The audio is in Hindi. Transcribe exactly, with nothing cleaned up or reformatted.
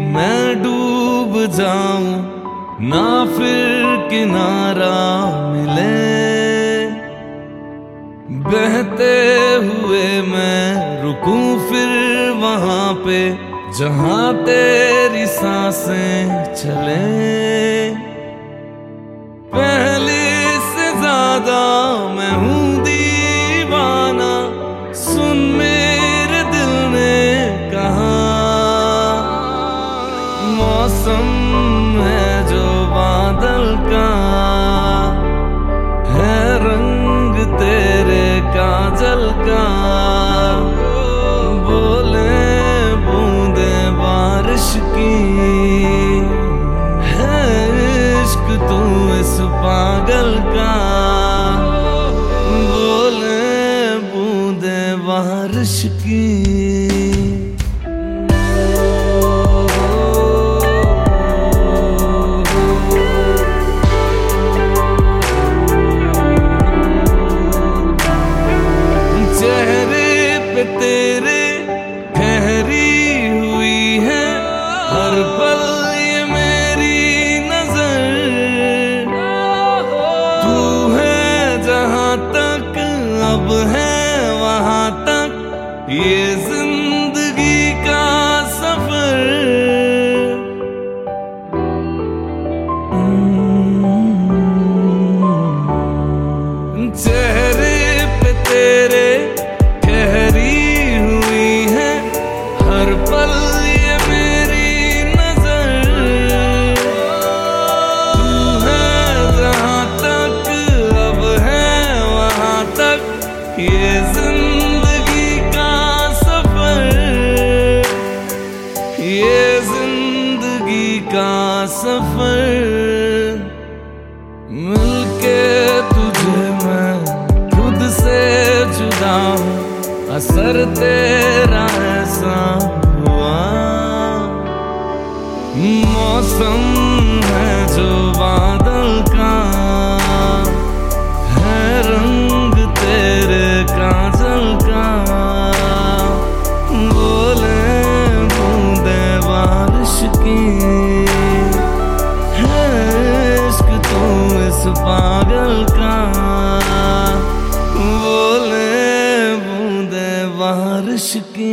मैं डूब जाऊं ना फिर किनारा मिले। बहते हुए मैं रुकूं फिर वहां पे जहां तेरी सांसें चले। पहले से ज्यादा मैं हूं दीवाना, सुन मेरे दिल ने कहा। मौसम है जो बादल का, है रंग तेरे काजल का। बोले बूंदे बारिश की, है इश्क तू इस पागल का। बोले बूंदे बारिश की। तेरे ठहरी हुई है हर पल ये मेरी नजर। तू है जहां तक अब है वहां तक ये जिंदगी का सफर। चेहरे पे तेरे ये जिंदगी का सफर, ये जिंदगी का सफर। मिलके तुझे मैं खुद से जुदा हूँ, असर तेरा ऐसा हुआ। मौसम है जो बादल का, है रंग तेरे काजल का। बोले बूंदे बारिश की, है इश्क तू इस पागल का। बोले बूंदे बारिश की।